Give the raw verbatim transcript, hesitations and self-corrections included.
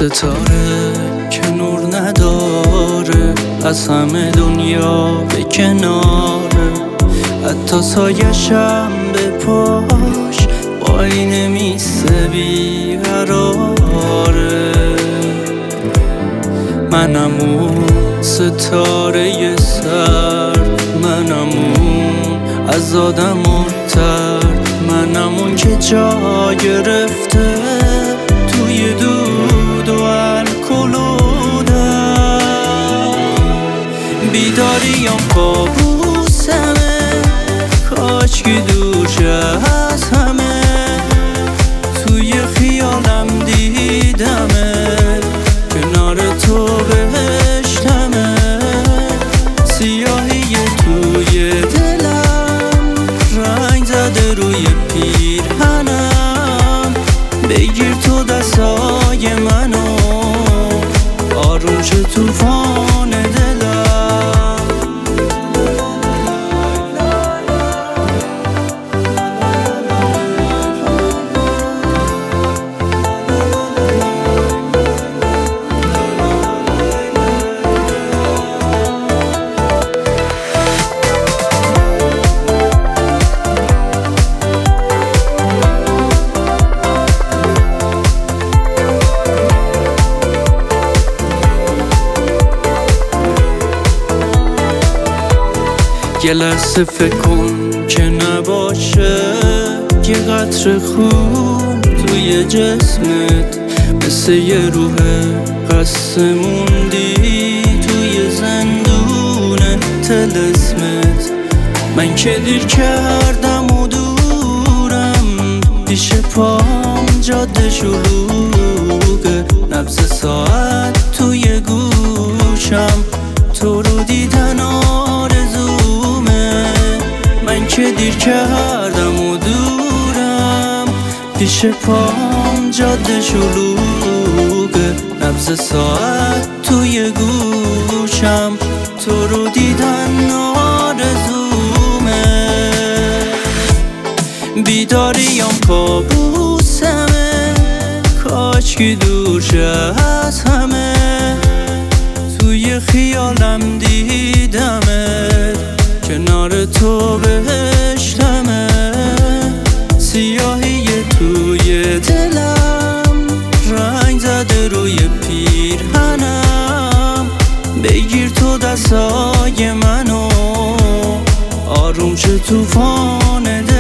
ستاره که نور نداره، از همه دنیا به کناره، حتی سایشم به پاش وای نمیسته بیقراره. منم اون ستاره سرد، منم اون از آدم و ترد، منم اون که جا گرفته توی دود و الکل و بیداریم کابوسمه، کاش که دور شه از همه، توی خیالم دیدمه، کنار تو بهشتمه، سیاهی توی دلم رنگ زده روی پیرهنم، بگیر تو دستای منو آروم شه توفان دلم. یه لحظه فکر کن که نباشه یه قطره خون توی جسمت، مثل یه روح خسته موندی توی زندون طلسمت. من که دیر کردم و دورم، پیش پام جاده شلوغه، نبض ساعت توی گوشم، تو رو دیدن آرزومه. من که دیر کردم و دورم، پیش پام جاده شلوغه، نبض ساعت توی گوشم، تو رو دیدن آرزومه. بیداریم کابوسمه، کاش که دور شه از همه، توی خیالم دیدمه، کنار تو بهشتمه، سیاهی توی دلم رنگ زده روی پیرهنم، بگیر تو دستای منو آروم شه توفان دلم.